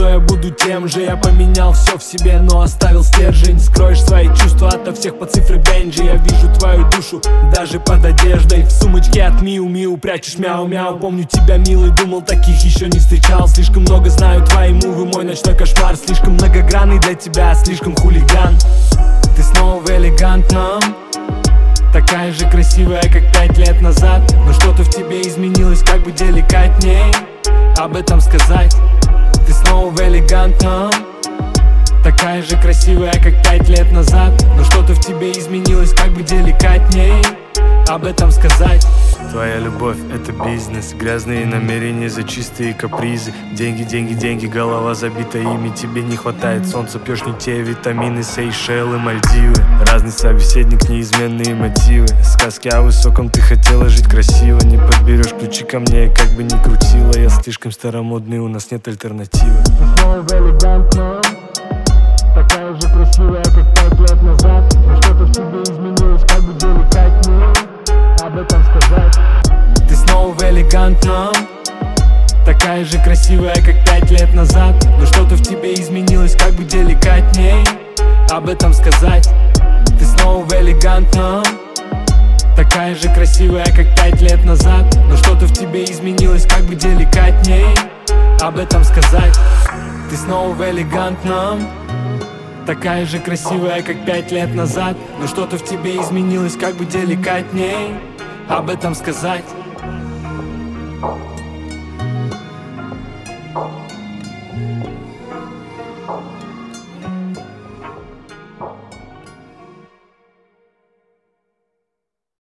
что я буду тем же. Я поменял все в себе, но оставил стержень. Скроешь свои чувства ото всех по цифре Бенджи. Я вижу твою душу даже под одеждой. В сумочке от Миу-Миу прячешь мяу-мяу. Помню тебя, милый, думал, таких еще не встречал. Слишком много знаю твои мувы, мой ночной кошмар. Слишком многогранный для тебя, слишком хулиган. Ты снова в элегантном, такая же красивая, как 5 лет назад. Но что-то в тебе изменилось, как бы деликатней об этом сказать. Ты снова в элегантном, такая же красивая, как 5 лет назад. Но что-то в тебе изменилось, как бы деликатней об этом сказать. Твоя любовь — это бизнес, грязные намерения за чистые капризы. Деньги, деньги, деньги, голова забита ими. Тебе не хватает солнца, пьешь не те витамины. Сейшелы, Мальдивы, разный собеседник, неизменные мотивы. Сказки о высоком, ты хотела жить красиво. Не подберешь ключи ко мне, как бы ни крутила. Я слишком старомодный, у нас нет альтернативы. Ты снова в элегантном, такая же красивая, как 5 лет назад. Но что-то в тебе изменилось, как бы деликатнее об этом сказать. Ты снова в элегантном, такая же красивая, как 5 лет назад. Но что-то в тебе изменилось, как бы деликатней об этом сказать. Ты снова в элегантном, такая же красивая, как 5 лет назад. Но что-то в тебе изменилось, как бы деликатней об этом сказать. Ты снова в элегантном, такая же красивая, как 5 лет назад. Но что-то в тебе изменилось, как бы деликатней об этом сказать.